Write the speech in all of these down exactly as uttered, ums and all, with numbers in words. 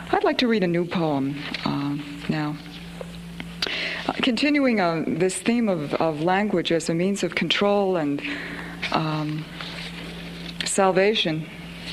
I'd like to read a new poem uh, now. Uh, continuing uh, this theme of, of language as a means of control and um, salvation,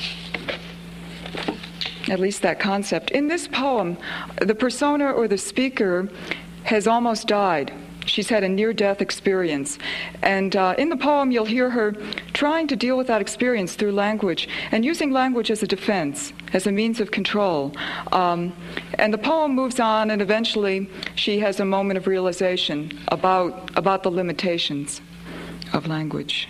at least that concept. In this poem, the persona or the speaker has almost died. She's had a near-death experience. And uh, in the poem, you'll hear her trying to deal with that experience through language and using language as a defense, as a means of control. Um, and the poem moves on, and eventually she has a moment of realization about, about the limitations of language.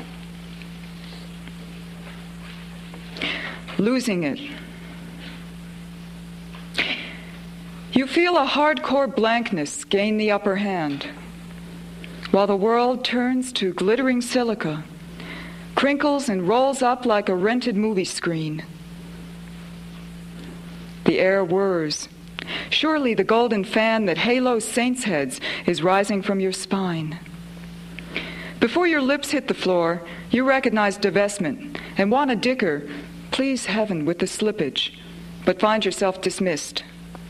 Losing it. You feel a hardcore blankness gain the upper hand, while the world turns to glittering silica, crinkles and rolls up like a rented movie screen. The air whirs. Surely the golden fan that halos saints' heads is rising from your spine. Before your lips hit the floor, you recognize divestment and want to dicker, please heaven with the slippage, but find yourself dismissed.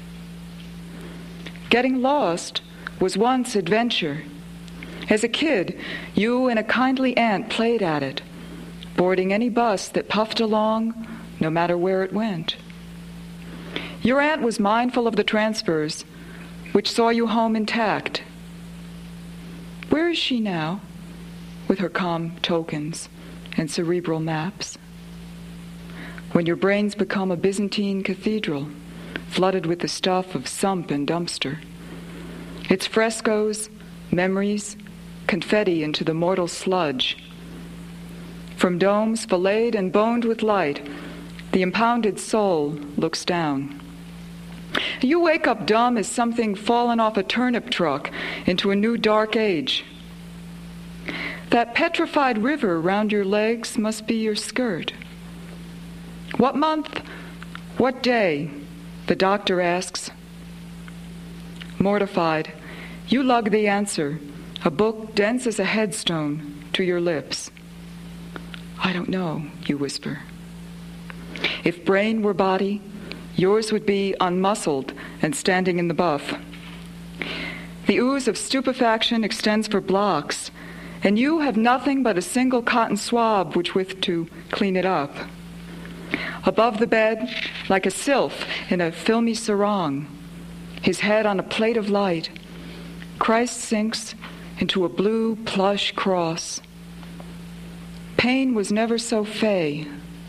Getting lost was once adventure. As a kid, you and a kindly aunt played at it, boarding any bus that puffed along, no matter where it went. Your aunt was mindful of the transfers, which saw you home intact. Where is she now, with her calm tokens and cerebral maps? When your brains become a Byzantine cathedral, flooded with the stuff of sump and dumpster. Its frescoes, memories, confetti into the mortal sludge. From domes filleted and boned with light, the impounded soul looks down. You wake up dumb as something fallen off a turnip truck into a new dark age. That petrified river round your legs must be your skirt. What month? What day? The doctor asks. Mortified, you lug the answer, a book dense as a headstone, to your lips. I don't know, you whisper. If brain were body, yours would be unmuscled and standing in the buff. The ooze of stupefaction extends for blocks, and you have nothing but a single cotton swab which with to clean it up. Above the bed, like a sylph in a filmy sarong, his head on a plate of light, Christ sinks into a blue plush cross. Pain was never so fey.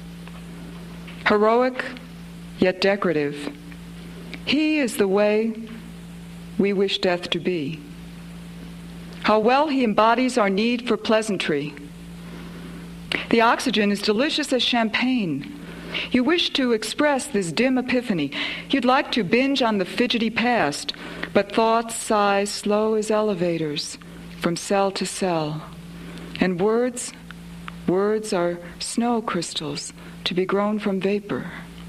Heroic, yet decorative. He is the way we wish death to be. How well he embodies our need for pleasantry. The oxygen is delicious as champagne. You wish to express this dim epiphany. You'd like to binge on the fidgety past, but thoughts sigh slow as elevators from cell to cell. And words, words are snow crystals to be grown from vapor.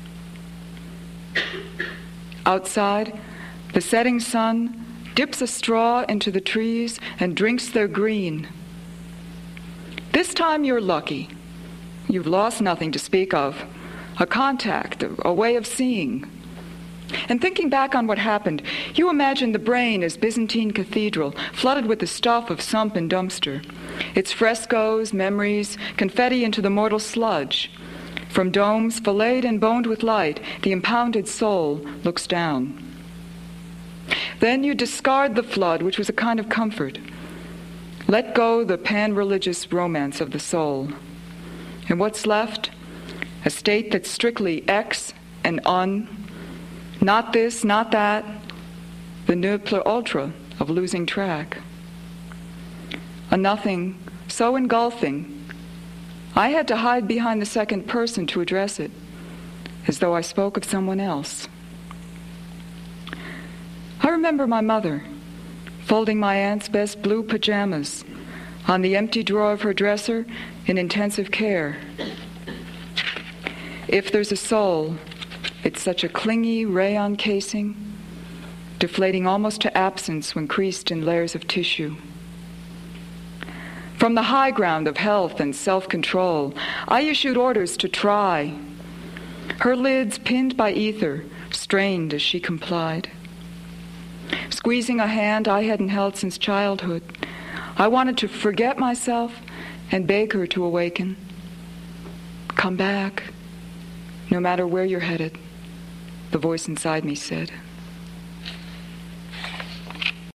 Outside, the setting sun dips a straw into the trees and drinks their green. This time you're lucky. You've lost nothing to speak of. A contact, a way of seeing. And thinking back on what happened, you imagine the brain as Byzantine cathedral, flooded with the stuff of sump and dumpster. Its frescoes, memories, confetti into the mortal sludge. From domes filleted and boned with light, the impounded soul looks down. Then you discard the flood, which was a kind of comfort. Let go the pan-religious romance of the soul. And what's left? A state that's strictly X and un, not this, not that, the ne plus ultra of losing track. A nothing so engulfing, I had to hide behind the second person to address it, as though I spoke of someone else. I remember my mother folding my aunt's best blue pajamas on the empty drawer of her dresser in intensive care. If there's a soul, it's such a clingy rayon casing, deflating almost to absence when creased in layers of tissue. From the high ground of health and self-control, I issued orders to try. Her lids pinned by ether strained as she complied. Squeezing a hand I hadn't held since childhood, I wanted to forget myself and beg her to awaken. Come back, no matter where you're headed, the voice inside me said.